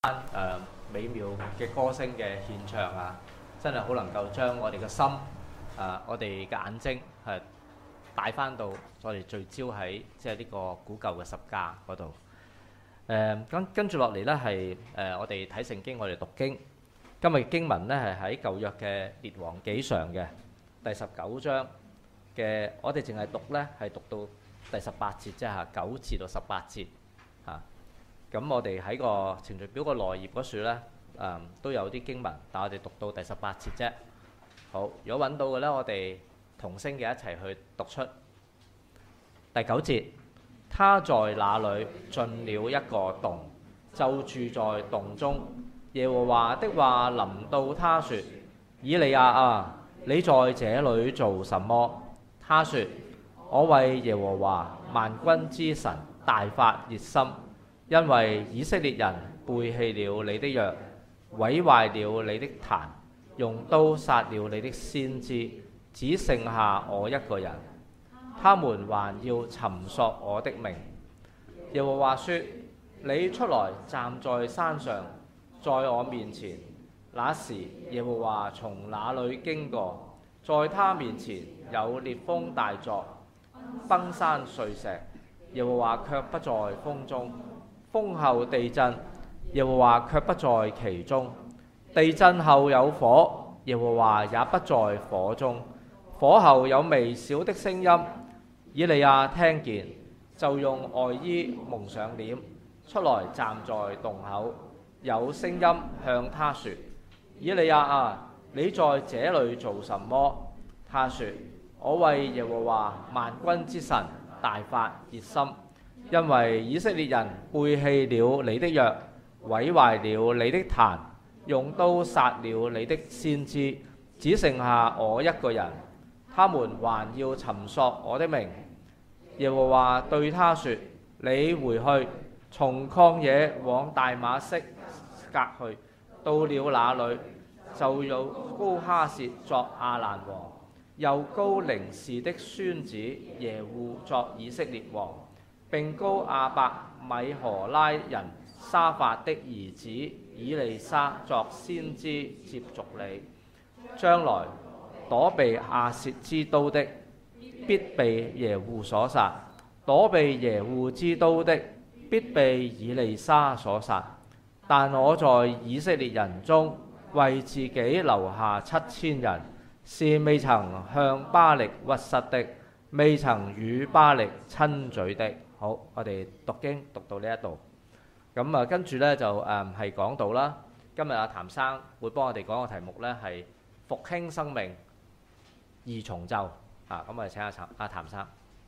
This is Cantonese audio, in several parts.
美妙嘅歌聲嘅獻唱啊，真係好能夠將我哋嘅心我哋嘅眼睛帶翻到我哋聚焦喺即係呢個古舊嘅十架嗰度。跟住落嚟呢，係我哋睇聖經，我哋讀經。今日經文呢係喺舊約嘅列王紀上嘅第19章嘅，我哋淨係讀呢係讀到第18節啫嚇，9至到18節嚇。咁我哋喺個程序表個內頁嗰處呢，都有啲經文，但我哋讀到第18節啫。好，如果揾到嘅呢，我哋同聲嘅一齊去讀出第9節。他在那裏進了一個洞，就住在洞中。耶和華的話臨到他說：以利亞啊，你在這裏做什麼？他說：我為耶和華萬軍之神大發熱心，因為以色列人背棄了你的約，毀壞了你的壇，用刀殺了你的先知，只剩下我一個人。他們還要尋索我的命。耶和華說：你出來站在山上，在我面前。那時耶和華從那裏經過，在他面前有烈風大作，崩山碎石。耶和華卻不在風中。風後地震，耶和華卻不在其中。地震後有火，耶和華也不在火中。火後有微小的聲音，以利亞聽見，就用外衣蒙上臉，出來站在洞口。有聲音向他說：以利亞啊，你在這裏做什麼？他說：我為耶和華萬軍之神大發熱心，因為以色列人背棄了你的約，毀壞了你的壇，用刀殺了你的先知，只剩下我一個人。他們還要尋索我的命。耶和華對他說：你回去，從曠野往大馬色革去。到了那裏，就有高哈薛作亞蘭王，又高寧氏的孫子耶戶作以色列王，並高亞伯米荷拉人沙法的兒子以利沙作先知接續你。將來躲避亞薛之刀的，必被耶戶所殺；躲避耶戶之刀的，必被以利沙所殺。但我在以色列人中為自己留下7000人，是未曾向巴力屈膝的，未曾與巴力親嘴的。好，我哋讀經讀到呢一度，咁跟住呢，就係講到啦。今日阿譚生會幫我哋講個題目呢，係復興生命而重就咁我哋請阿譚生。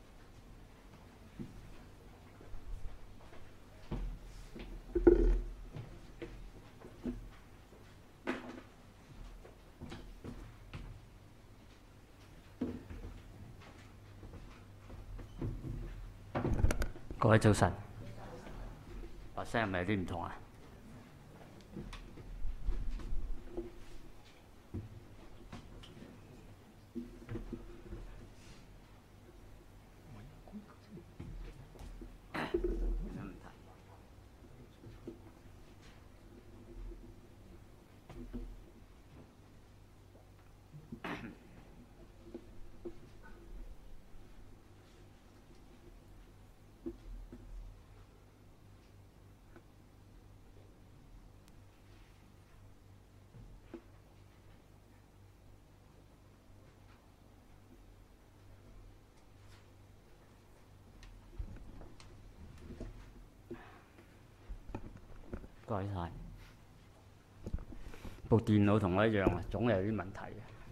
各位早晨，把聲係咪有啲唔同啊？唔該晒。部電腦同我一樣啊，總係有啲問題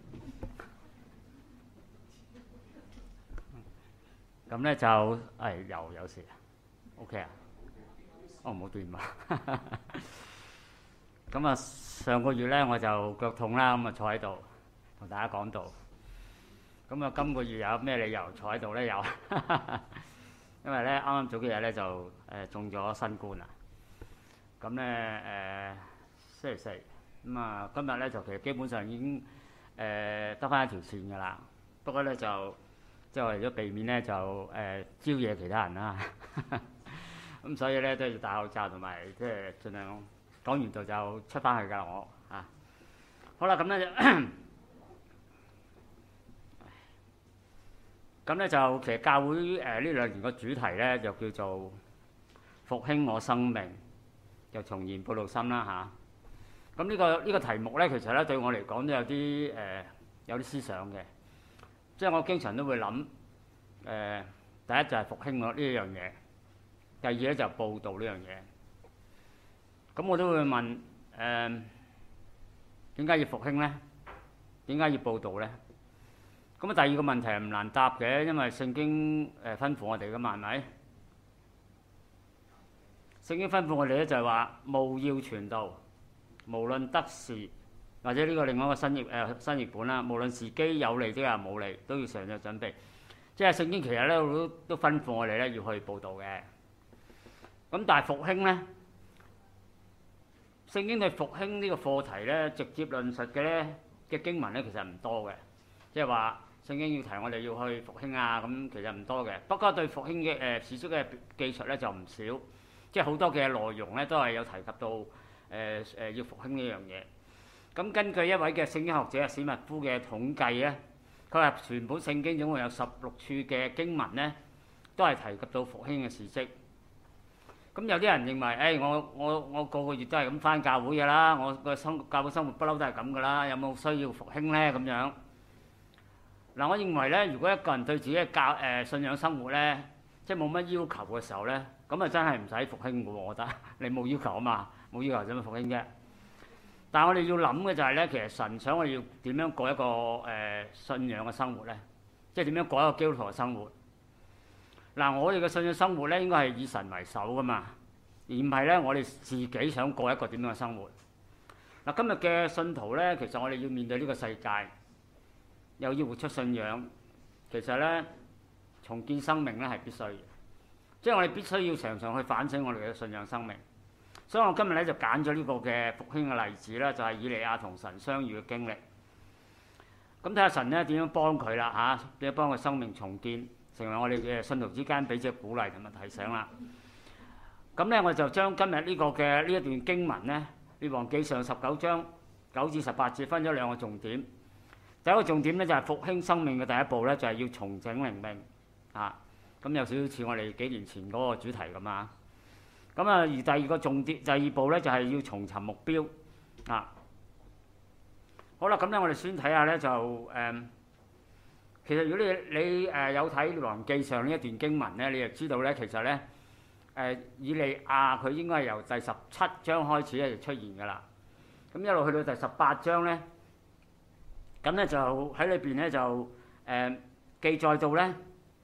嘅。咁咧就又有事啊 ？OK 啊？哦，冇電話。咁啊，上個月咧我就腳痛啦，咁啊坐喺度同大家講道。咁啊，今個月有咩理由坐喺度咧？有，因為咧啱啱早幾日咧就中咗新冠啊。咁咧星期四，咁啊今日咧就其實基本上已經得翻一條線㗎啦。不過咧就即係為咗避免咧就招惹其他人啦。咁所以咧都要戴口罩同埋即係盡量講完道就出翻去㗎我啊。好啦，咁咧咁咧就其實教會呢兩年個主題咧就叫做復興我生命，就重燃佈道心啦嚇。咁呢個題目咧，其實咧對我嚟講都有啲思想嘅，即係我經常都會諗第一就係復興我呢一樣嘢，第二咧就係佈道呢樣嘢。咁我都會問點解要復興咧？點解要佈道咧？咁啊，第二個問題係唔難答嘅，因為聖經吩咐我哋噶嘛，係咪？聖經吩咐我哋咧就係話務要傳道，無論得時或者呢個另外一個新譯本啦，無論時機有利的啊冇利，都要常有準備。即係聖經其實咧都吩咐我哋咧要去佈道嘅。咁但係復興咧，聖經對復興呢個課題咧直接論述嘅經文咧其實唔多嘅，即係話聖經要提我哋要去復興啊，咁其實唔多嘅。不過對復興嘅史書嘅記述咧就唔少，即係好多嘅內容咧都係有提及到要復興呢樣嘢。咁根據一位嘅聖經學者史密夫嘅統計咧，佢話全本聖經總共有16處嘅經文咧，都係提及到復興嘅事蹟。咁有啲人認為，我個個月都係咁返教會㗎啦，我個教會生活不嬲都係咁㗎啦，有冇需要復興咧？咁樣嗱，我認為咧，如果一個人對自己嘅信仰生活咧，即係冇乜要求嘅時候咧，咁啊真係唔使復興嘅喎，我覺得你冇要求啊嘛，冇要求使乜復興啫？但係我哋要諗嘅就係咧，其實神想我哋要點樣過一個信仰嘅生活咧，即係點樣過一個基督徒嘅生活。嗱，我哋嘅信仰生活咧應該係以神為首噶嘛，而唔係咧我哋自己想過一個點樣嘅生活。嗱，今日嘅信徒咧，其實我哋要面對呢個世界，又要活出信仰，其實咧重建生命咧係必須嘅，即係我哋必須要常常去反省我哋嘅信仰生命。所以我今日咧就揀咗呢個嘅復興嘅例子啦，就係以利亞同神相遇嘅經歷。咁睇下神咧點樣幫佢啦嚇，點樣幫佢生命重建，成為我哋嘅信徒之間彼此鼓勵同埋提醒啦。咁咧我就將今日呢個嘅呢一段經文咧，列王紀上19章9至18節分咗兩個重點。第一個重點咧就係復興生命嘅第一步咧，就係要重整靈命啊。咁有少少似我哋幾年前嗰個主題咁啊。咁啊，而第二個重點，第二步咧就係要重尋目標啊。好啦，咁咧我哋先睇下咧就其實如果你有睇《列王記上》呢一段經文咧，你就知道咧其實咧以利亞佢應該係由第17章開始咧就出現㗎啦。咁一路去到第18章咧，咁咧就喺裏邊咧就記載到咧，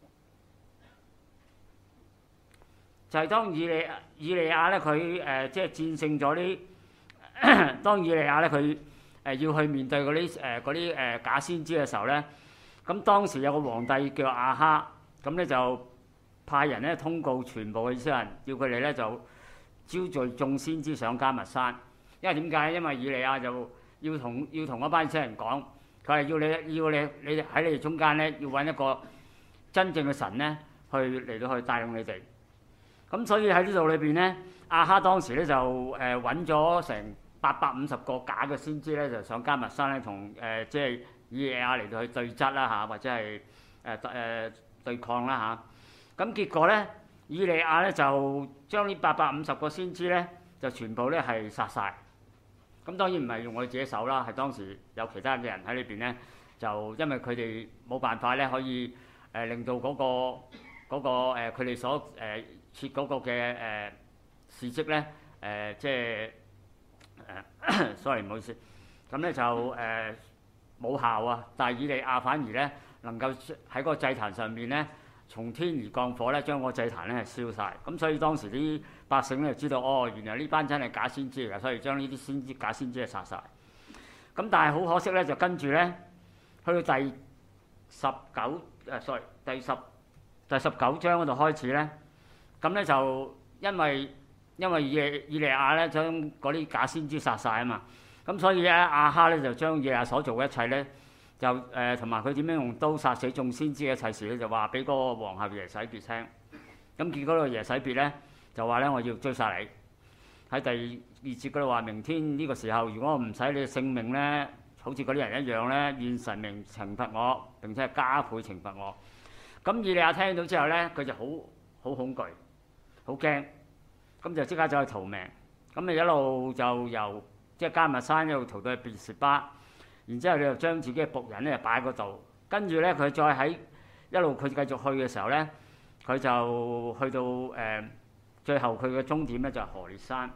就係當以利亞咧佢即係戰勝咗啲，當以利亞咧佢要去面對嗰啲假先知嘅時候咧，咁當時有個皇帝叫亞哈，咁咧就派人咧通告全部嘅以色列人，叫佢哋咧就招聚眾先知上迦密山。因為點解？因為以利亞就要同嗰班以色列人講，佢係要你喺你哋中間咧，要揾一個真正嘅神咧，嚟到去帶領你哋。咁所以喺呢度裏邊咧，亞哈當時咧就揾咗成850個假嘅先知咧，就上迦密山咧，同即係以利亞嚟到去對質啦嚇，或者係對抗啦嚇。咁結果咧，以利亞咧就將呢850個先知咧，就全部咧係殺晒。咁當然唔係用我哋自己手啦，係當時有其他嘅人喺裏邊咧，就因為佢哋冇辦法咧，可以令到嗰個佢哋所設嗰個嘅事蹟咧，即係sorry 唔好意思，咁咧就冇效啊。但係以利亞反而咧能夠喺嗰個祭壇上面咧，從天而降火咧，將個祭壇咧係燒晒。咁所以當時啲百姓咧就知道，哦，原來呢班真係假先知嚟㗎，所以將呢啲假先知係殺晒。咁但係好可惜咧，就跟住咧去到第19章嗰度開始咧，咁咧就因為以利亞咧將嗰啲假先知殺晒啊嘛，咁所以咧亞哈咧就將以利亞所做嘅一切咧，就同埋佢點樣用刀殺死眾先知嘅一切事咧，就話俾嗰個皇后耶洗別聽。咁結果個耶洗別咧就話咧，我要追殺你。 喺第2節嗰度話：明天呢個時候，如果我唔使你嘅性命咧，好似嗰啲人一樣咧，願神明懲罰我，並且係加倍懲罰我。咁以利亞聽到之後咧，佢就好恐懼，好驚，咁就即刻走去逃命。咁咪一路就由迦密山一路逃到去別是巴，然之後你就將自己嘅僕人咧擺喺嗰度，跟住咧佢再喺一路佢繼續去嘅時候咧，佢就去到最後佢嘅終點咧就係何烈山。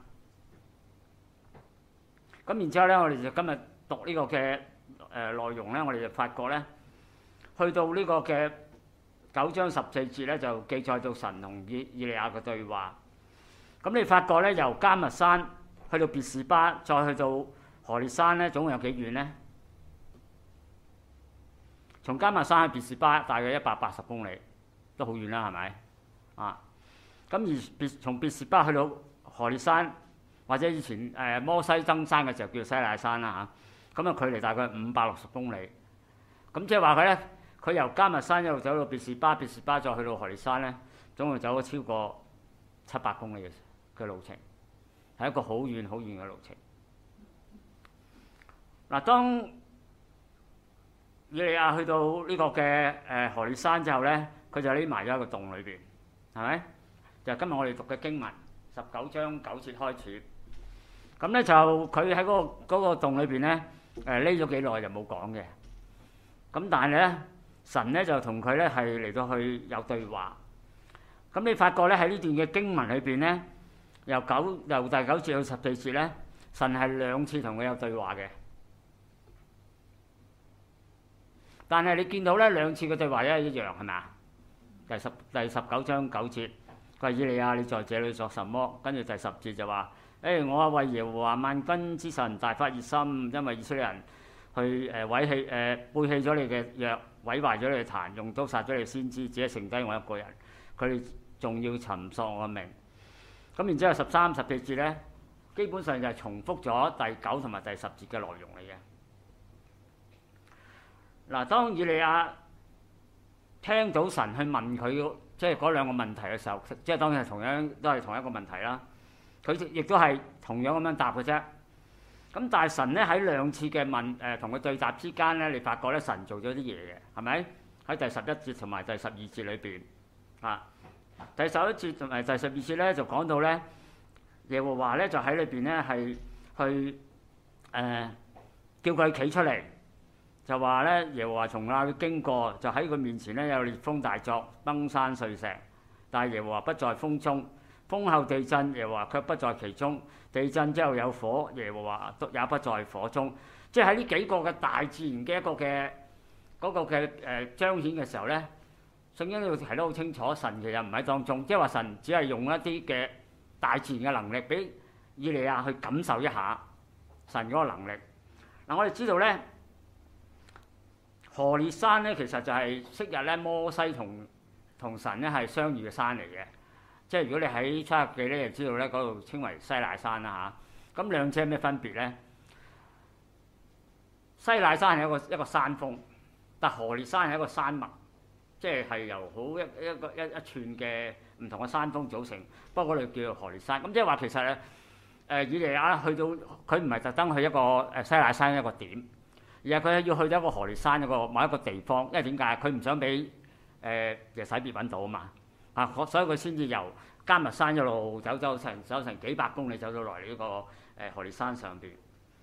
咁然之後咧，我哋就今日讀呢個嘅內容咧，我哋就發覺咧，去到呢個嘅9章14節咧，就記載到神同以利亞嘅對話。咁你發覺咧，由迦密山去到別是巴，再去到何烈山咧，總共有幾遠咧？從迦密山去別是巴大約180公里，都好遠啦，係咪？啊！咁而從別是巴去到何烈山，或者以前摩西登山嘅時候叫西乃山啦嚇，咁距離大概560公里。咁即係話佢咧，佢由迦密山一路走到別是巴，別是巴再去到何烈山咧，總共走咗超過700公里嘅路程，係一個好遠好遠嘅路程。嗱，當以利亞去到呢個嘅何烈山之後咧，佢就匿埋咗喺個洞裏邊，係咪？就今日我哋讀嘅經文19章9節開始。咁咧就佢喺嗰個洞裏邊咧，匿咗幾耐就冇講嘅。咁但係咧，神咧就同佢咧係嚟到去有對話。咁你發覺咧喺呢段嘅經文裏邊咧，由第9節到14節咧，神係2次同佢有對話嘅。但係你見到咧2次嘅對話一樣係咪啊？第19章9節，佢話以利亞你在這裡作什麼？跟住第10節就話：我為耶和華萬軍之神大發熱心，因為以色列人去背棄咗你嘅約，毀壞咗你嘅壇，用刀殺咗你嘅先知，只係剩低我一個人。佢哋仲要尋索我嘅命。咁然之後13、14節咧，基本上就係重複咗第9同埋第10節嘅內容嚟嘅。嗱，當以利亞聽到神去問佢即係嗰2個問題嘅時候，即係當然係都係同一個問題啦。佢亦都係同樣咁樣答嘅啫。咁但係神咧喺2次嘅同佢對答之間咧，你發覺咧神做咗啲嘢嘅，係咪？喺第11節同埋第12節裏邊啊，第11節同埋第12節咧就講到咧，耶和華咧就喺裏邊咧係去叫佢企出嚟。就話咧，耶和華從那裏經過，就喺佢面前咧有烈風大作，崩山碎石。但係耶和華不在風中，風後地震，耶和華卻不在其中。地震之後有火，耶和華也不在火中。即係喺呢幾個嘅大自然嘅一個嘅嗰個嘅彰顯嘅時候咧，聖經呢度提得好清楚，神其實唔喺當中，即係話神只係用一啲嘅大自然嘅能力俾以利亞去感受一下神嗰個能力。嗱，我哋知道咧。何烈山咧，其實就係昔日咧摩西同神咧係相遇嘅山嚟嘅。即係如果你喺出埃及記咧，就知道咧嗰度稱為西乃山啦嚇。咁2者有咩分別咧？西乃山係一個山峰，但何烈山係一個山脈，即係由好一串嘅唔同嘅山峰組成。不過嗰度叫做何烈山。咁即係話其實咧，以利亞去到佢唔係特登去一個西乃山一個點。而係佢要去到一個何烈山某一個地方，因為點解？佢唔想俾耶洗別揾到啊嘛，所以佢先至由迦密山一路走成幾百公里走到來呢個何烈山上邊。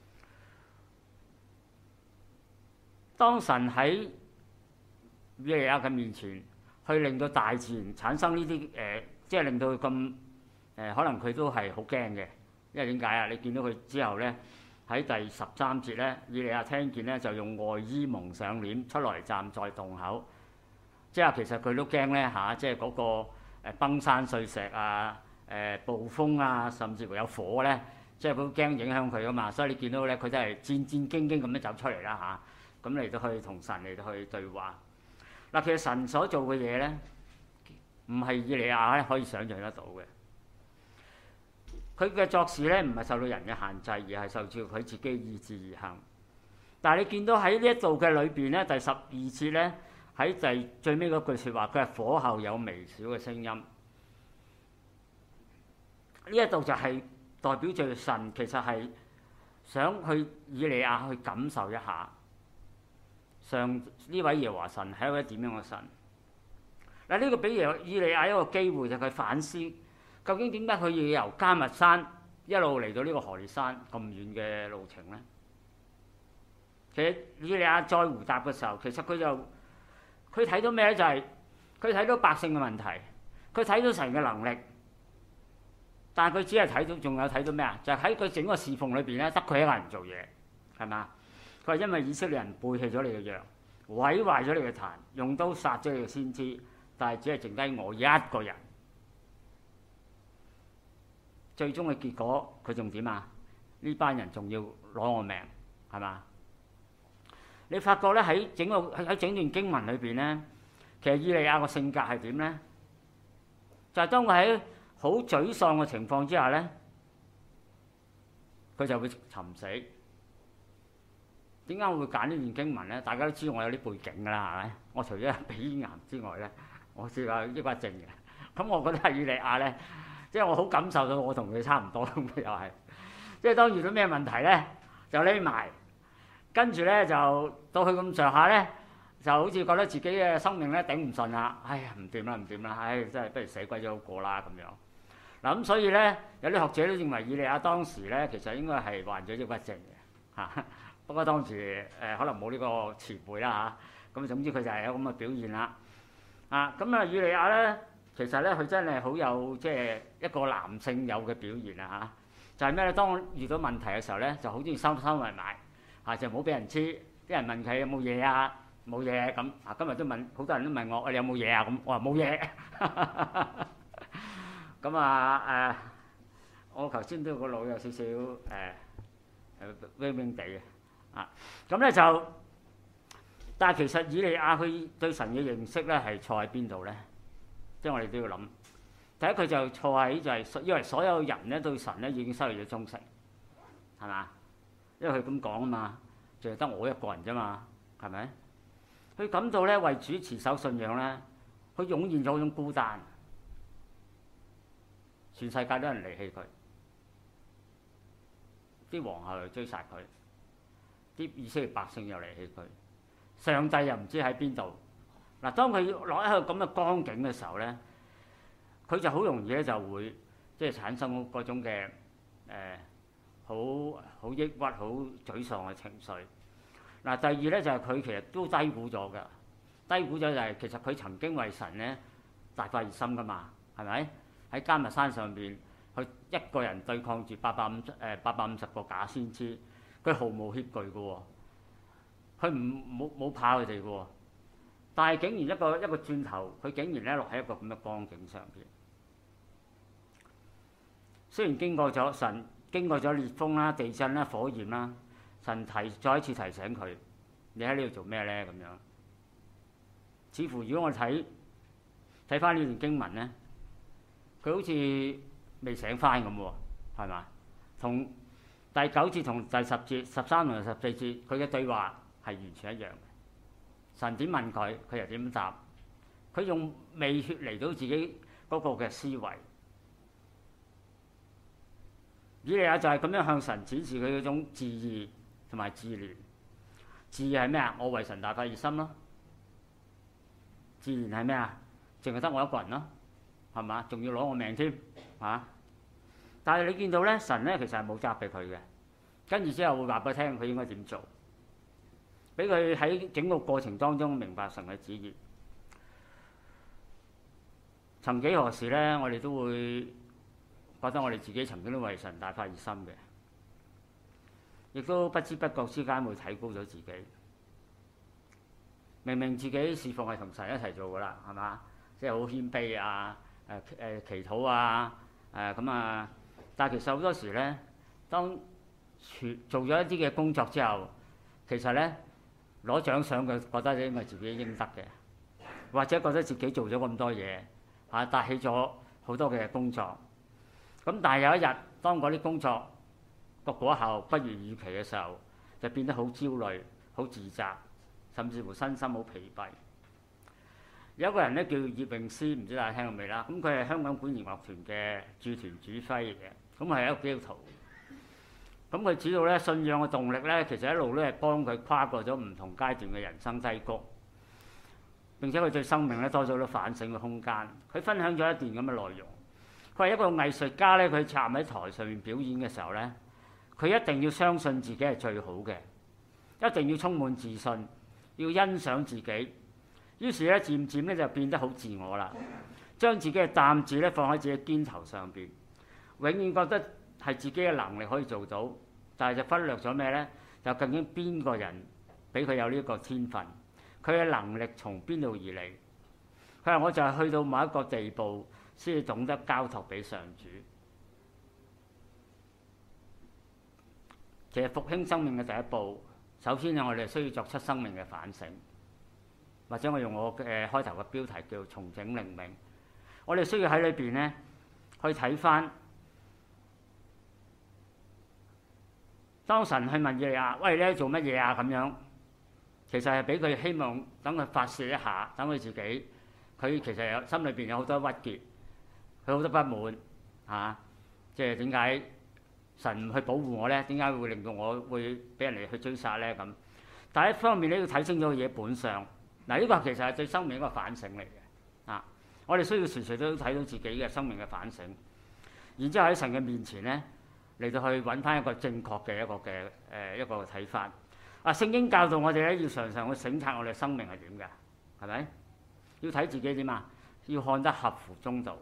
當神喺以利亞嘅面前，去令到大自然產生呢啲即係令到佢咁可能佢都係好驚嘅，因為點解啊？你見到佢之後咧。喺第13節咧，以利亞聽見咧就用外衣蒙上臉出來站在洞口，即係其實佢都驚咧嚇，即係嗰個崩山碎石啊、暴風啊，甚至乎有火咧，即係佢都驚影響佢噶嘛，所以你見到咧佢都係戰戰兢兢咁樣走出嚟啦嚇，咁嚟到去同神嚟到去對話。嗱，其實神所做嘅嘢咧，唔係以利亞咧可以想像得到嘅。佢嘅作事咧唔係受到人嘅限制，而係受照佢自己意志而行。但係你見到喺呢一度嘅裏邊咧，第12節咧喺最尾嗰句説話，佢係火後有微小嘅聲音。呢一度就係代表住神其實係想去以利亞去感受一下上呢位耶和華神係一位點樣嘅神。嗱，呢個俾以利亞一個機會，就佢反思究竟點解佢要由迦密山一路嚟到呢個何烈山咁遠嘅路程呢？其實以利亞再回答嘅時候，其實佢睇到咩咧？就係佢睇到百姓嘅問題，佢睇到神嘅能力，但係佢只係睇到，仲有睇到咩啊？就係喺佢整個侍奉裏邊咧，得佢一個人做嘢，係嘛？佢話因為以色列人背棄咗你嘅約，毀壞咗你嘅壇，用刀殺咗你嘅先知，但係只係剩低我一個人。最終嘅結果，佢仲點啊？呢班人仲要攞我命，係嘛？你發覺咧喺整段經文裏邊咧，其實以利亞個性格係點咧？就係當佢喺好沮喪嘅情況之下咧，佢就會尋死。點解我會揀呢段經文咧？大家都知我有啲背景㗎啦，係咪？我除咗鼻癌之外咧，我仲有抑鬱症嘅。咁我覺得係以利亞咧，即係我好感受到我同佢差唔多咁嘅又係，即係當遇到咩問題咧，就匿埋。跟住咧就到佢咁上下咧，就好似覺得自己嘅生命咧頂唔順啦，哎呀唔掂啦，唉真係不如死鬼咗好過啦咁樣。嗱咁所以咧，有啲學者都認為以利亞當時咧其實應該係患咗抑鬱症嘅嚇。不過當時可能冇呢個前輩啦嚇。咁總之佢就係有咁嘅表現啦。咁啊以利亞咧，其實咧佢真係好有即係一個男性有嘅表現啊嚇。就係咩咧？當遇到問題嘅時候咧，就好中意收埋埋。就唔好俾人知，啲人問佢有冇嘢啊，冇嘢咁。今日都問好多人都問我，你有冇嘢啊？咁我話冇嘢。咁我頭先都個腦有少少嗡嗡地嘅。咁咧就，但係其實以利亞佢對神嘅認識咧係錯喺邊度咧？即係我哋都要諗。第一佢就錯喺就係因為所有人咧對神咧已經失去咗忠誠，係嘛？因為佢咁講啊嘛，淨係得我一個人啫嘛，係咪？佢感到咧為主持守信仰咧，佢湧現咗嗰種孤單，全世界都有人離棄佢，啲皇后又追殺佢，啲以色列百姓又離棄佢，上帝又唔知喺邊度。嗱，當佢落喺個咁嘅光景嘅時候咧，佢就好容易咧就會即係產生嗰種嘅好抑鬱、好沮喪嘅情緒。第二咧就係佢其實都低估咗㗎，低估咗就係其實佢曾經為神咧大發熱心㗎嘛，係咪？喺迦密山上邊，佢一個人對抗住850個假先知，佢毫無怯懼㗎喎，佢冇怕佢哋㗎喎，但係竟然一個轉頭，佢竟然咧落喺一個咁嘅光景上邊。雖然經過咗烈風啦、地震啦、火焰啦，神再一次提醒佢：你喺呢度做咩咧？咁樣，似乎如果我睇翻呢段經文咧，佢好似未醒翻咁喎，係嘛？同第9節同第10節、13同14節，佢嘅對話係完全一樣嘅。神點問佢，佢又點答？佢用未脫離到自己嗰個嘅思維。以利亞就係咁樣向神展示佢嗰種自義同埋自憐。自義係咩啊？我為神大發熱心咯。自憐係咩啊？淨係得我一個人咯，係嘛？仲要攞我命添嚇。但係你見到咧，神咧其實係冇責備佢嘅，跟住之後會話俾佢聽佢應該點做，俾佢喺整個過程當中明白神嘅旨意。曾幾何時咧，我哋都會覺得我哋自己曾經都為神大發熱心嘅，亦都不知不覺之間會睇高咗自己。明明自己侍奉係同神一齊做噶啦，係嘛？即係好謙卑啊，祈禱啊，但係其實好多時咧，當做咗一啲嘅工作之後，其實咧攞獎賞佢覺得應該係自己應得嘅，或者覺得自己做咗咁多嘢帶起咗好多嘅工作。咁但係有一日，當嗰啲工作個果效不如預期嘅時候，就變得好焦慮、好自責，甚至乎身心好疲憊。有一個人咧叫葉詠詩，唔知大家聽過未啦？咁佢係香港管弦樂團嘅駐團主揮嚟嘅。 咁係一個基督徒。咁佢知道咧信仰嘅動力咧，其實一路都係幫佢跨過咗唔同階段嘅人生低谷。並且佢對生命咧多咗好多反省嘅空間。佢分享咗一段咁嘅內容。佢係一個藝術家咧，佢站喺台上面表演嘅時候咧，佢一定要相信自己係最好嘅，一定要充滿自信，要欣賞自己。於是咧，漸漸咧就變得好自我啦，將自己嘅擔子咧放喺自己肩頭上邊，永遠覺得係自己嘅能力可以做到，但係就忽略咗咩咧？就究竟邊個人俾佢有呢個天分？佢嘅能力從邊度而嚟？佢話：我就係去到某一個地步，先至懂得交託俾上主。其實復興生命嘅第一步，首先我哋需要作出生命嘅反省，或者我用我嘅開頭嘅標題叫重整靈命。我哋需要喺裏邊咧去睇翻，當神去問以利亞：喂，你喺做乜嘢啊？咁樣。其實係俾佢希望等佢發泄一下，等佢自己，佢其實有心裏邊有好多鬱結，佢好多不滿嚇，即係點解神唔去保護我咧？點解會令到我會俾人哋去追殺咧？咁，但係一方面咧要睇清楚嘢本相，嗱呢個其實係對生命一個反省嚟嘅啊！我哋需要時時都睇到自己嘅生命嘅反省，然之後喺神嘅面前咧嚟到去揾翻一個正確嘅一個睇法。聖經教導我哋咧，要常常去省察我哋生命係點嘅，係咪？要睇自己點啊？要看得合乎中道。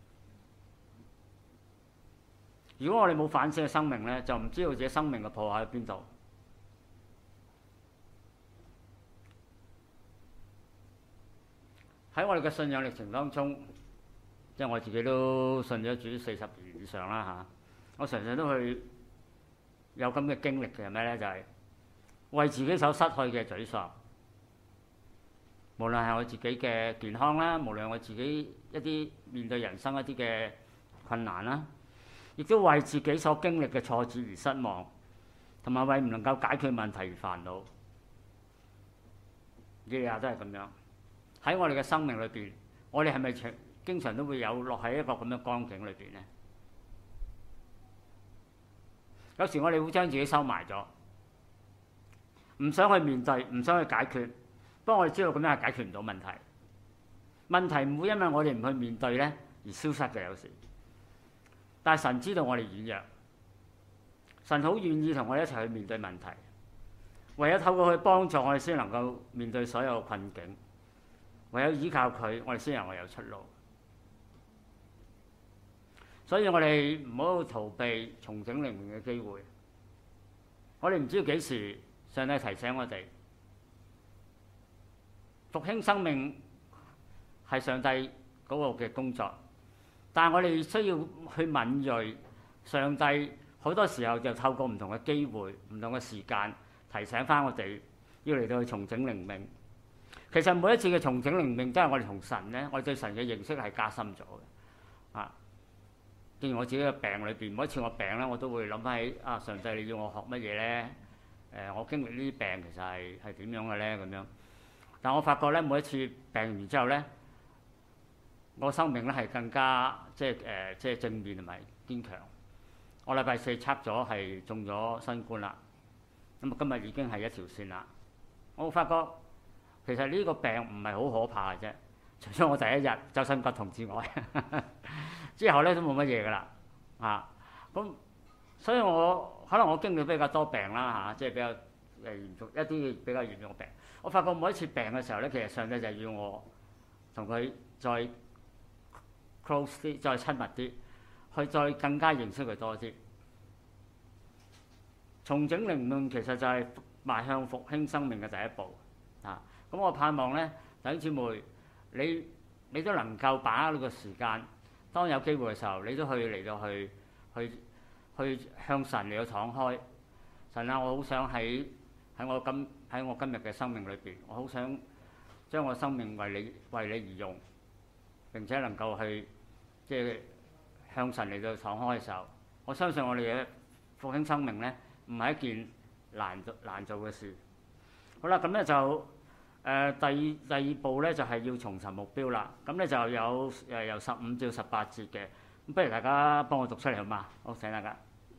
如果我哋冇反省嘅生命咧，就唔知道自己生命嘅破壞喺邊度。喺我哋嘅信仰歷程當中，即係我自己都信咗主40年以上啦嚇，我常常都去有咁嘅經歷嘅係咩咧？就係為自己所失去嘅沮喪，無論係我自己嘅健康啦，無論我自己一啲面對人生一啲嘅困難啦，亦都為自己所經歷嘅挫折而失望，同埋為唔能夠解決問題而煩惱。以利亞都係咁樣。喺我哋嘅生命裏邊，我哋係咪經常都會有落喺一個咁嘅光景裏邊呢？有時我哋會將自己收埋咗。唔想去面對，唔想去解決，不過我哋知道咁樣係解決唔到問題。問題唔會因為我哋唔去面對咧而消失嘅，有時。但係神知道我哋軟弱，神好願意同我哋一齊去面對問題。唯有透過佢幫助我哋，先能夠面對所有困境。唯有依靠佢，我哋先能夠有出路。所以我哋唔好逃避重整靈命嘅機會。我哋唔知道幾時。上帝提醒我哋，復興生命係上帝嗰個嘅工作，但係我哋需要去敏鋭。上帝好多時候就透過唔同嘅機會、唔同嘅時間提醒翻我哋，要嚟到去重整靈命。其實每一次嘅重整靈命都係我哋同神咧，我哋對神嘅認識係加深咗嘅。啊，正如我自己嘅病裏邊，每一次我病咧，我都會諗翻起上帝你要我學乜嘢咧？我經歷呢啲病其實係點樣嘅咧？咁樣，但我發覺咧，每一次病完之後咧，我生命咧係更加即係正面同埋堅強。我禮拜4測咗係中咗新冠啦，咁今日已經係一條線啦。我發覺其實呢個病唔係好可怕嘅啫，除咗我第一日周身骨痛之外，之後咧都冇乜嘢噶啦。咁所以可能我經歷比較多病啦即係比較嚴重一啲比較嚴重嘅病。我發覺每一次病嘅時候咧，其實上帝就要我同佢再 close 啲，再親密啲，去再更加認識佢多啲。重整靈命其實就係邁向復興生命嘅第一步咁我盼望咧，弟兄姊妹，你都能夠把握呢個時間，當有機會嘅時候，你都嚟到去向神嚟到敞開。神啊，我好想喺我今日嘅生命裏邊，我好想將我生命為你而用，並且能夠去即係向神嚟到敞開嘅時候，我相信我哋嘅復興生命咧，唔係一件難做嘅事。好啦，咁咧就第二步咧就係要重尋目標啦。咁咧就有由15至18節嘅。 不如大家幫我讀出嚟好嘛？好，請大家。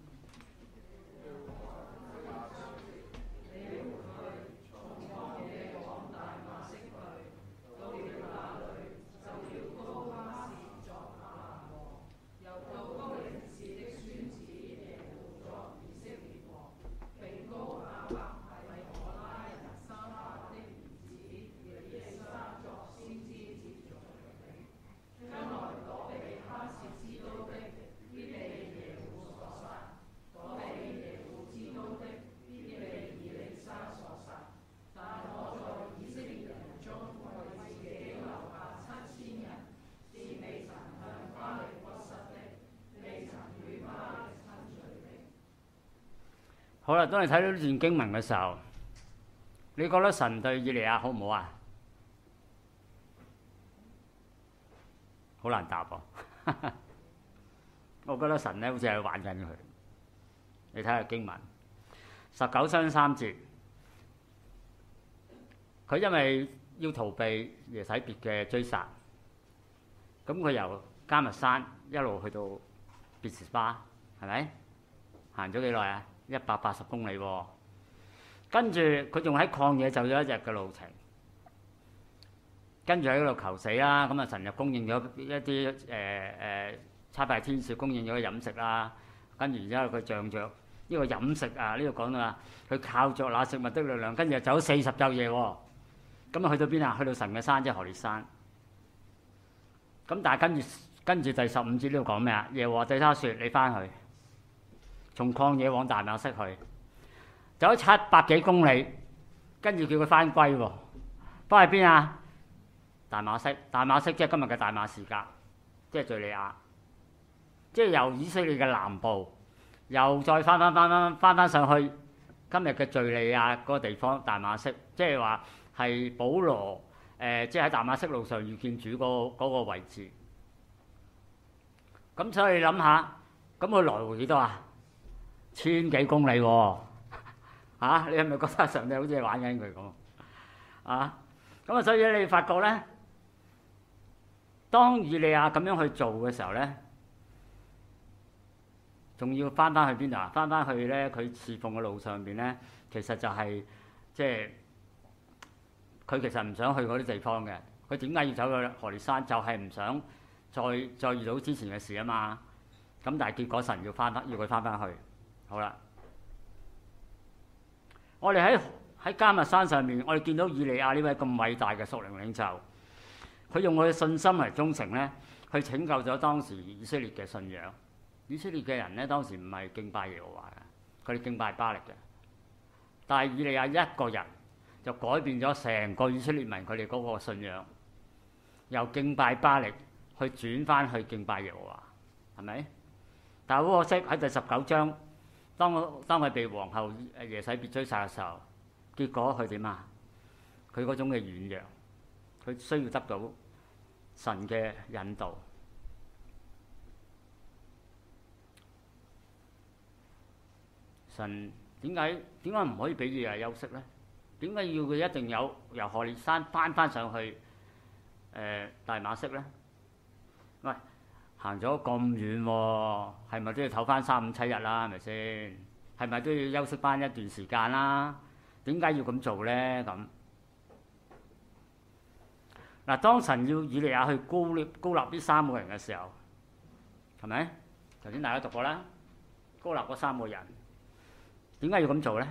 好啦，當你睇到呢段經文嘅時候，你覺得神對以利亞好唔好啊？好難答喎。我覺得神咧好似係玩緊佢。你睇下經文19章3節，佢因為要逃避耶洗別嘅追殺，咁佢由迦密山一路去到別是巴，係咪行咗幾耐啊？180公里喎。跟住佢仲喺曠野走咗一日嘅路程，跟住喺嗰度求死啦。咁啊，神就供應咗一啲差派天使供應咗飲食啦。跟住然之後佢仗着呢個飲食啊，呢度講到啊，佢靠着那食物的力量，跟住走40晝夜喎。咁啊去到邊啊？去到神嘅山，即係何烈山。咁但係跟住第15節呢度講咩啊？耶和華對他說：你翻去，從曠野往大馬色去，走咗700幾公里，跟住叫佢翻歸喎。翻去邊啊？大馬色，大馬色即係今日嘅大馬士革，即係敍利亞，即係由以色列嘅南部，又再翻上去今日嘅敍利亞嗰個地方大馬色，即係話係保羅即係喺大馬色路上遇見主嗰個位置。咁所以你諗下，咁佢來回幾多啊？1000幾公里喎。你係咪覺得上帝好似係玩緊佢咁啊？咁啊，所以你發覺咧，當以利亞咁樣去做嘅時候咧，仲要翻去邊度啊？翻去咧，佢侍奉嘅路上邊咧，其實就係即係佢其實唔想去嗰啲地方嘅。佢點解要走去何烈山？就係唔想再遇到之前嘅事啊嘛。咁但係結果神要佢翻去。好啦。我哋喺迦密山上面，我哋見到以利亞呢位咁偉大嘅屬靈領袖，佢用佢嘅信心嚟忠誠咧，去拯救咗當時以色列嘅信仰。以色列嘅人咧，當時唔係敬拜耶和華嘅，佢哋敬拜巴力嘅。但係以利亞一個人就改變咗成個以色列民佢哋嗰個信仰，由敬拜巴力去轉翻去敬拜耶和華，係咪？但係好可惜喺第19章。當佢被皇后耶洗別追殺嘅時候，結果佢點啊？佢嗰種嘅軟弱，佢需要得到神嘅引導。神點解唔可以俾以利亞休息咧？點解要佢一定由何烈山翻上去大馬色咧？喂！行咗咁遠喎，係咪都要唞翻3、5、7日啦？係咪先？係咪都要休息翻一段時間啦？點解要咁做咧？咁嗱，當神要以利亞去膏立呢3個人嘅時候，係咪？頭先大家讀過啦，膏立嗰3個人，點解要咁做咧？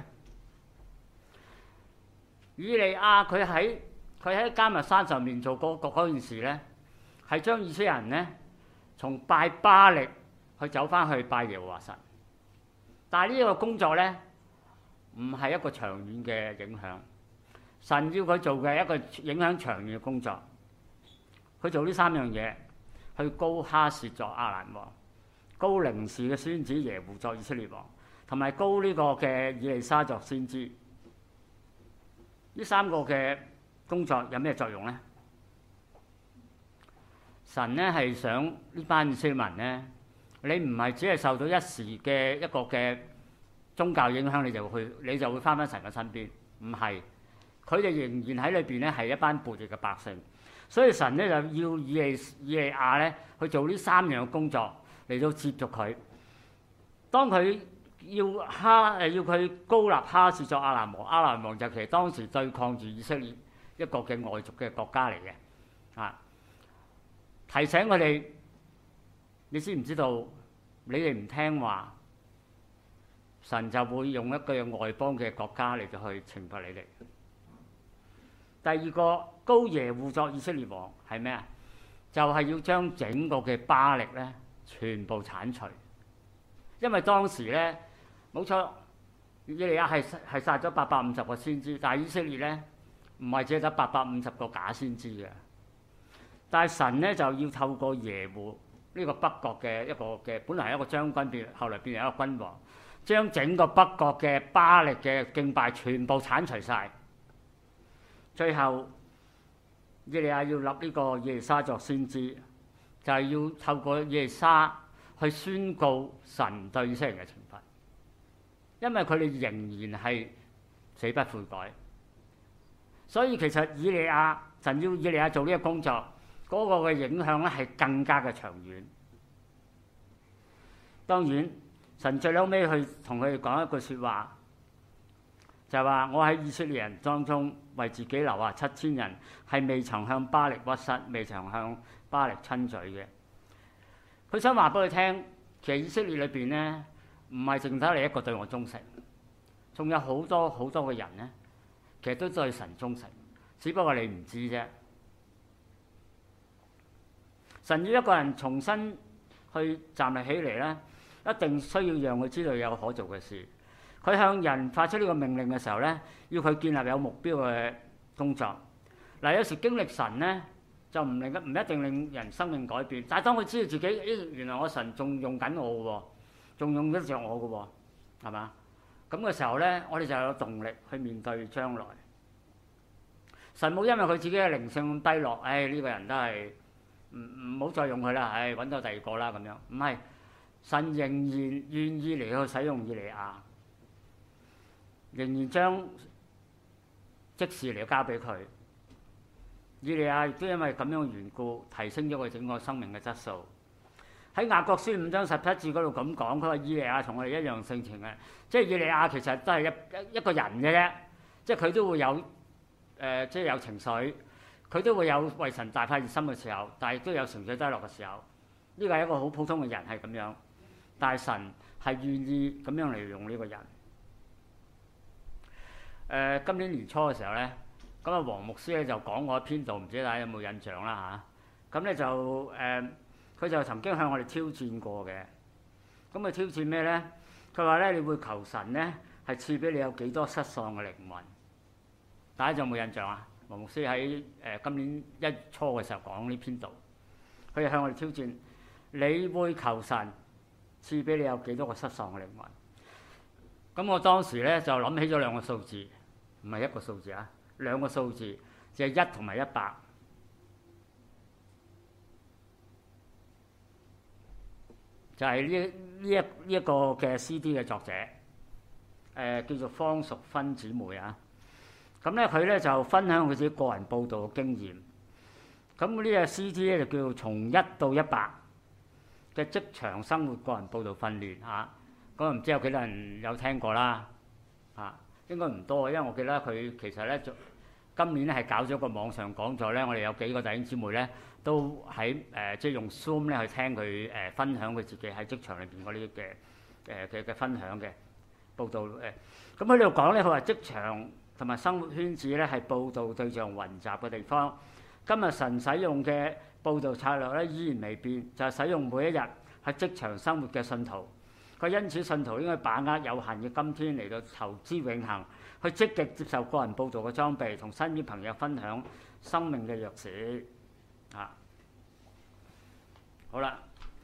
以利亞佢喺迦密山上面做嗰件事咧，係將以色列人咧，從拜巴力去走翻去拜耶和華神，但係呢個工作咧唔係一個長遠嘅影響。神要佢做嘅一個影響長遠嘅工作，佢做呢3樣嘢：去膏哈薛作亞蘭王，膏寧示嘅孫子耶戶作以色列王，同埋膏呢個嘅以利沙作先知。呢3個嘅工作有咩作用咧？神咧係想呢班以色列民咧，你唔係只係受到一時嘅一個嘅宗教影響，你就會翻神嘅身邊，唔係，佢哋仍然喺裏邊咧係一班叛逆嘅百姓，所以神咧就要以利亞咧去做呢3樣嘅工作， 嚟到接續佢。當佢要佢高立哈薛作亞蘭王，亞蘭王就其實當時對抗住以色列一個嘅外族嘅國家嚟嘅。提醒佢哋，你知唔知道？你哋唔聽話，神就會用一個外邦嘅國家嚟到去懲罰你哋。第二個膏耶戶作以色列王係咩啊？就係要將整個嘅巴力咧全部剷除，因為當時咧冇錯，以利亞係殺咗850個先知，但係以色列咧唔係只係得850個假先知嘅。但係神咧就要透過耶戶呢個北國嘅一個嘅，本來係一個將軍，後來變成一個君王，將整個北國嘅巴力嘅敬拜全部剷除晒。最後以利亞要立呢個以利沙作先知，就係要透過以利沙去宣告神對以色列人嘅懲罰，因為佢哋仍然係死不悔改。所以其實神要以利亞做呢個工作，嗰個嘅影響咧係更加嘅長遠。當然，神最後尾去同佢哋講一句説話，就係話：我喺以色列人當中為自己留下7000人，係未曾向巴力屈膝，未曾向巴力親嘴嘅。佢想話俾佢聽，其實以色列裏邊咧，唔係淨得你一個對我忠誠，仲有好多好多嘅人咧，其實都對神忠誠，只不過你唔知啫。神要一個人重新去站立起嚟咧，一定需要讓佢知道有可做嘅事。佢向人發出呢個命令嘅時候咧，要佢建立有目標嘅工作。嗱，有時經歷神咧，就唔一定令人生命改變。但係當佢知道自己，原來我神仲用緊我嘅喎，仲用得着我嘅喎，係嘛？咁嘅時候咧，我哋就有動力去面對將來。神冇因為佢自己嘅靈性咁低落，呢個人都係唔好再用佢啦，揾到第二個啦咁樣。唔係，神仍然願意嚟去使用以利亞。仍然將職事嚟交俾佢，以利亞亦都因為咁樣嘅緣故，提升咗佢整個生命嘅質素。喺雅各書5章17節嗰度咁講，佢話以利亞同我哋一樣性情嘅，即係以利亞其實都係一個人嘅啫，即係佢都會有即係有情緒，佢都會有為神大發熱心嘅時候，但係亦都有情緒低落嘅時候。呢個係一個好普通嘅人係咁樣，但係神係願意咁樣嚟用呢個人。今年年初嘅時候咧，咁啊黃牧師咧就講過一篇道，唔知大家有冇印象啦嚇。咁咧就佢就曾經向我哋挑戰過嘅。咁佢挑戰咩咧？佢話咧，你會求神咧係賜俾你有幾多失喪嘅靈魂？大家仲有冇印象啊？黃牧師喺今年1月初嘅時候講呢篇道，佢就向我哋挑戰：你會求神賜俾你有幾多個失喪嘅靈魂？咁我當時咧就諗起咗兩個數字。唔係一個數字啊，兩個數字，就係1同埋100。就係呢一個嘅 CD 嘅作者，叫做方淑芬姊妹啊。咁咧佢咧就分享佢自己個人報道嘅經驗。咁呢個 CD 咧就叫做從1到100嘅職場生活個人報道訓練嚇。咁唔知有幾多人有聽過啦嚇？應該唔多，因為我記得佢其實咧，今年咧係搞咗個網上講座咧，我哋有幾個弟兄姊妹咧都喺即係用 Zoom 咧去聽佢分享佢自己喺職場裏邊嗰啲嘅分享嘅報導誒。咁喺呢度講咧，佢話職場同埋生活圈子咧係報導對象混雜嘅地方。今日神使用嘅報導策略咧依然未變，就係使用每一日喺職場生活嘅信徒。佢因此信徒應該把握有限嘅今天嚟到投資永恆，去積極接受個人報導嘅裝備，同身邊朋友分享生命嘅鑰匙。好啦，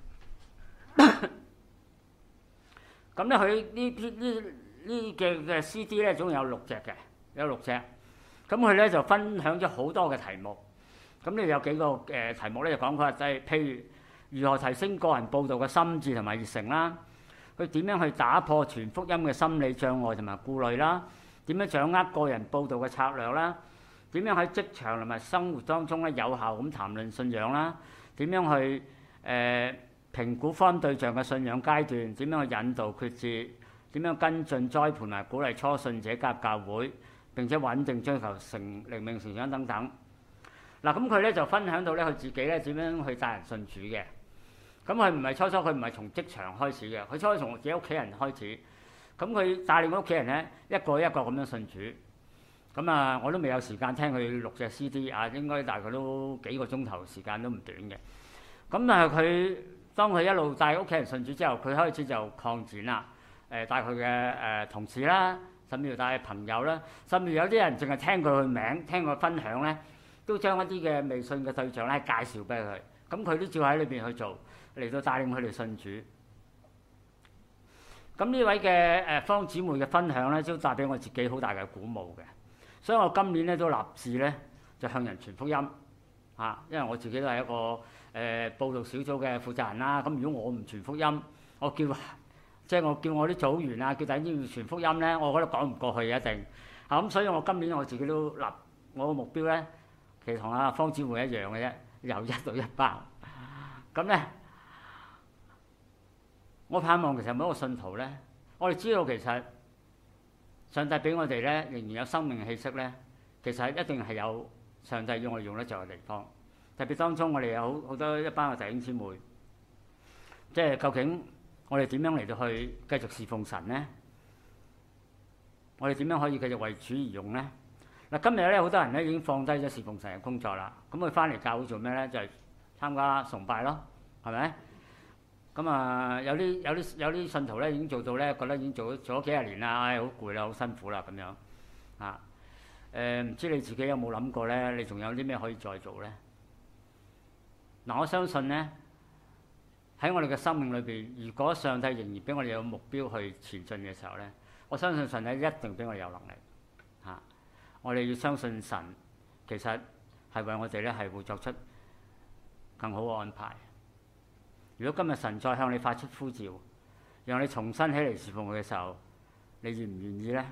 咁咧佢呢嘅 CD 咧總共有6隻嘅，有6隻。咁佢咧就分享咗好多嘅題目。咁咧有幾個題目咧就講佢話就係譬如如何提升個人報導嘅心智同埋熱誠啦。佢點樣去打破傳福音嘅心理障礙同埋顧慮啦？點樣掌握個人報導嘅策略啦？點樣喺職場同埋生活當中咧有效咁談論信仰啦？點樣去譬評估福音對象嘅信仰階段，點樣去引導決志，點樣跟進栽培同埋鼓勵初信者加入教會，並且穩定追求靈命成長等等。嗱，咁佢咧就分享到咧佢自己咧點樣去帶人信主嘅。咁佢唔係初佢唔係從職場開始嘅，佢初從自己屋企人開始。咁佢帶領屋企人咧一個一個咁樣信主。咁啊，我都未有時間聽佢錄隻 CD 啊，應該大概都幾個鐘頭時間都唔短嘅。咁啊，當佢一路帶屋企人信主之後，佢開始就擴展啦。帶佢嘅同事啦，甚至乎帶朋友啦，甚至有啲人淨係聽佢嘅名，聽佢分享咧，都將一啲嘅未信嘅對象咧介紹俾佢。咁佢都照喺裏邊去做，嚟到帶領佢哋信主。咁呢位嘅方姊妹嘅分享咧，都帶俾我自己好大嘅鼓舞嘅。所以我今年咧都立志咧，就向人傳福音嚇，因為我自己都係一個佈道小組嘅負責人啦。咁如果我唔傳福音，我叫我啲組員啊，叫弟兄要傳福音咧，我覺得講唔過去一定嚇。咁所以我今年我自己都立我個目標咧，其實同阿方姊妹一樣嘅啫，由1到100。咁咧，我盼望其實每一個信徒咧，我哋知道其實上帝俾我哋咧仍然有生命氣息咧，其實一定係有上帝要我哋用得着嘅地方。特別當中我哋有好多一班嘅弟兄姊妹，即係究竟我哋點樣嚟到去繼續侍奉神咧？我哋點樣可以繼續為主而用咧？嗱，今日咧好多人咧已經放低咗侍奉神嘅工作啦，咁佢翻嚟教會做咩咧？就係參加崇拜咯，係咪？咁啊，有啲信徒咧已經做到咧，覺得已經做咗幾十年啦，唉，好攰啦，好辛苦啦咁樣啊。唔知你自己有冇諗過咧？你仲有啲咩可以再做咧？嗱，我相信咧喺我哋嘅生命裏邊，如果上帝仍然俾我哋有目標去前進嘅時候咧，我相信神咧一定俾我哋有能力嚇。我哋要相信神，其實係為我哋咧係會作出更好嘅安排。如果今日神再向你發出呼召，讓你重新起嚟侍奉佢嘅時候，你願唔願意呢？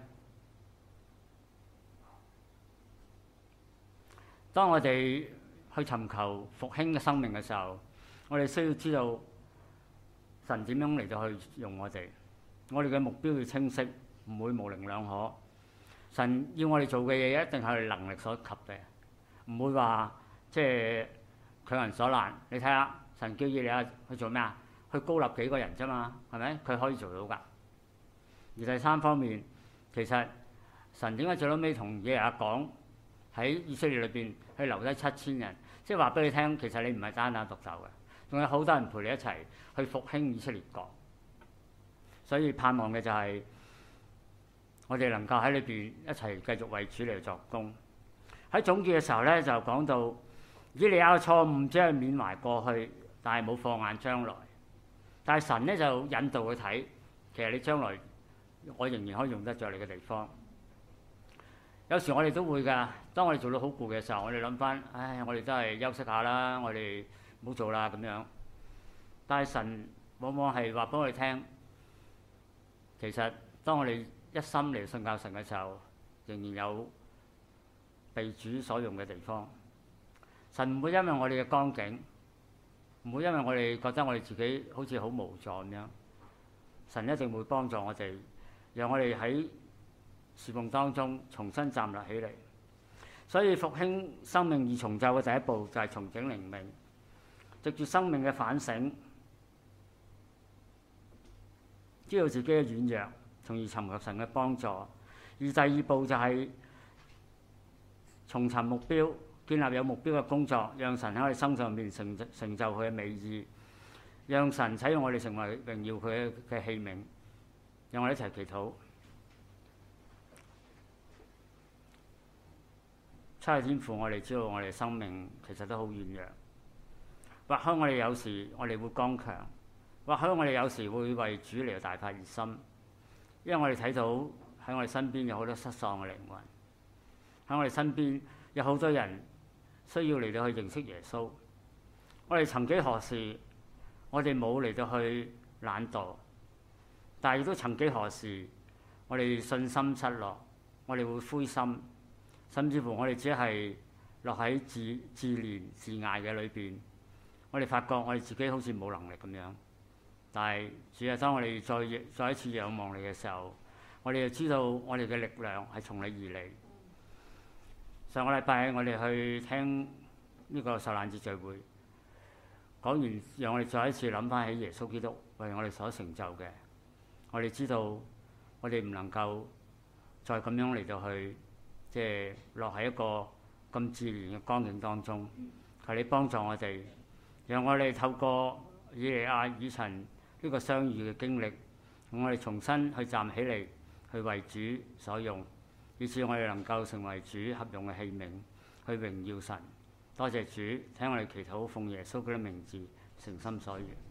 當我哋去尋求復興嘅生命嘅時候，我哋需要知道神點樣嚟到去用我哋。我哋嘅目標要清晰，唔會模棱兩可。神要我哋做嘅嘢一定係我哋能力所及嘅，唔會話即係強人所難。你睇下。神叫以利亞去做咩啊？去膏立幾個人啫嘛，係咪？佢可以做到㗎。而第三方面，其實神點解最後尾同以利亞講喺以色列裏邊去留低7000人，即係話俾你聽，其實你唔係單打獨鬥嘅，仲有好多人陪你一齊去復興以色列國。所以盼望嘅就係我哋能夠喺裏邊一齊繼續為主嚟作工。喺總結嘅時候咧，就講到以利亞嘅錯誤只係緬懷過去。但係冇放眼將來，但係神咧就引導佢睇，其實你將來我仍然可以用得着你嘅地方。有時我哋都會㗎，當我哋做到好攰嘅時候，我哋諗翻，唉，我哋都係休息下啦，我哋唔好做啦咁樣。但係神往往係話俾我哋聽，其實當我哋一心嚟信靠神嘅時候，仍然有被主所用嘅地方。神唔會因為我哋嘅光景，唔會因為我哋覺得我哋自己好似好無助咁樣，神一定會幫助我哋，讓我哋喺侍奉當中重新站立起嚟。所以復興生命而重就嘅第一步就係重整靈命，藉住生命嘅反省，知道自己嘅軟弱，從而尋求神嘅幫助。而第二步就係重尋目標。建立有目標嘅工作，讓神喺我哋身上面成就佢嘅美意，讓神使用我哋成為榮耀佢嘅器皿。讓我哋一齊祈禱。七日天父，我哋知道我哋生命其實都好軟弱，或許我哋有時我哋會剛強，或許我哋有時會為主嚟大發熱心，因為我哋睇到喺我哋身邊有好多失喪嘅靈魂，喺我哋身邊有好多人需要嚟到去認識耶穌。我哋曾幾何時，我哋冇嚟到去懶惰，但係亦都曾幾何時，我哋信心失落，我哋會灰心，甚至乎我哋只係落喺自憐自艾嘅裏邊， 我哋發覺我哋自己好似冇能力咁樣。但係主啊，當我哋再一次仰望你嘅時候，我哋就知道我哋嘅力量係從你而嚟。上個禮拜我哋去聽呢個受難節聚會，講完讓我哋再一次諗翻起耶穌基督為我哋所成就嘅。我哋知道我哋唔能夠再咁樣嚟到去，即係落喺一個咁自然嘅光景當中。求你幫助我哋，讓我哋透過以利亞與神呢個相遇嘅經歷，我哋重新去站起嚟，去為主所用，以致我哋能夠成為主合用嘅器皿，去榮耀神。多謝主，聽我哋祈禱，奉耶穌基督名字，誠心所願。